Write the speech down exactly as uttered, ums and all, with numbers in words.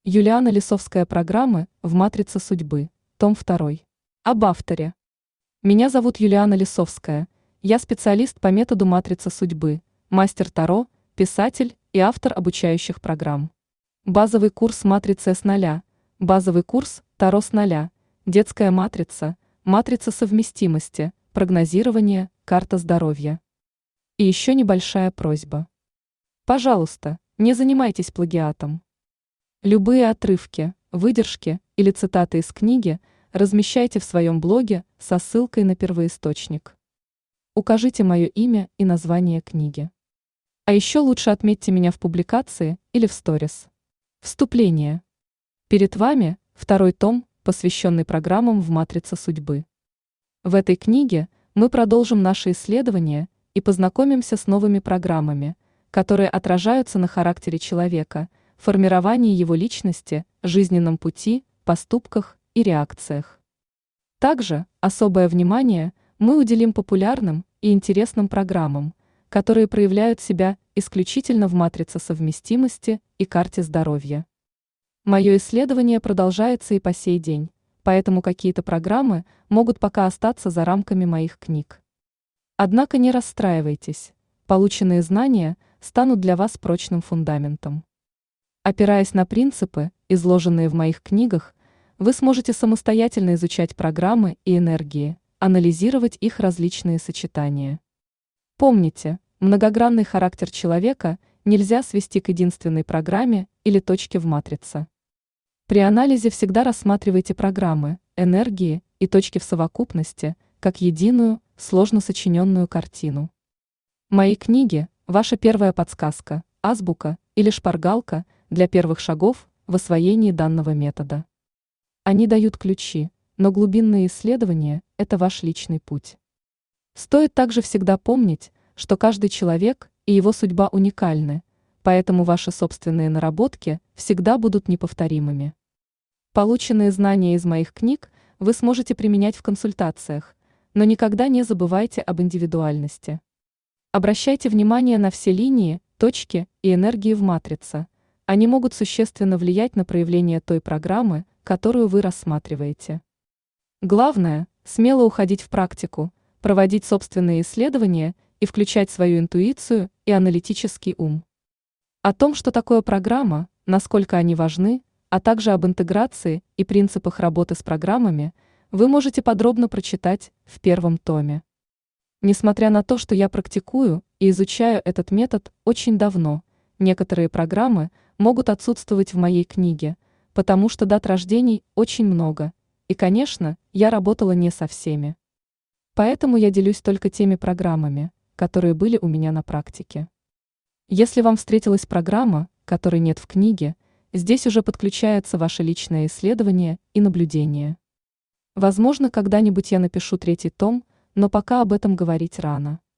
Юлиана Лисовская. Программы в матрице судьбы. Том второй. Об авторе. Меня зовут Юлиана Лисовская. Я специалист по методу матрицы судьбы, мастер Таро, писатель и автор обучающих программ. Базовый курс матрицы с нуля, базовый курс Таро с нуля, детская матрица, матрица совместимости, прогнозирование, карта здоровья. И еще небольшая просьба. Пожалуйста, не занимайтесь плагиатом. Любые отрывки, выдержки или цитаты из книги размещайте в своем блоге со ссылкой на первоисточник. Укажите мое имя и название книги. А еще лучше отметьте меня в публикации или в сторис. Вступление. Перед вами второй том, посвященный программам в матрице судьбы. В этой книге мы продолжим наши исследования и познакомимся с новыми программами, которые отражаются на характере человека, формировании его личности, жизненном пути, поступках и реакциях. Также особое внимание мы уделим популярным и интересным программам, которые проявляют себя исключительно в матрице совместимости и карте здоровья. Мое исследование продолжается и по сей день, поэтому какие-то программы могут пока остаться за рамками моих книг. Однако не расстраивайтесь, полученные знания станут для вас прочным фундаментом. Опираясь на принципы, изложенные в моих книгах, вы сможете самостоятельно изучать программы и энергии, анализировать их различные сочетания. Помните, многогранный характер человека нельзя свести к единственной программе или точке в матрице. При анализе всегда рассматривайте программы, энергии и точки в совокупности, как единую, сложно сочиненную картину. Мои книги – ваша первая подсказка, азбука или шпаргалка для первых шагов в освоении данного метода. Они дают ключи, но глубинные исследования – это ваш личный путь. Стоит также всегда помнить, что каждый человек и его судьба уникальны, поэтому ваши собственные наработки всегда будут неповторимыми. Полученные знания из моих книг вы сможете применять в консультациях, но никогда не забывайте об индивидуальности. Обращайте внимание на все линии, точки и энергии в матрице. Они могут существенно влиять на проявление той программы, которую вы рассматриваете. Главное – смело уходить в практику, проводить собственные исследования и включать свою интуицию и аналитический ум. О том, что такое программа, насколько они важны, а также об интеграции и принципах работы с программами, вы можете подробно прочитать в первом томе. Несмотря на то, что я практикую и изучаю этот метод очень давно, некоторые программы могут отсутствовать в моей книге, потому что дат рождений очень много, и, конечно, я работала не со всеми. Поэтому я делюсь только теми программами, которые были у меня на практике. Если вам встретилась программа, которой нет в книге, здесь уже подключается ваше личное исследование и наблюдение. Возможно, когда-нибудь я напишу третий том, но пока об этом говорить рано.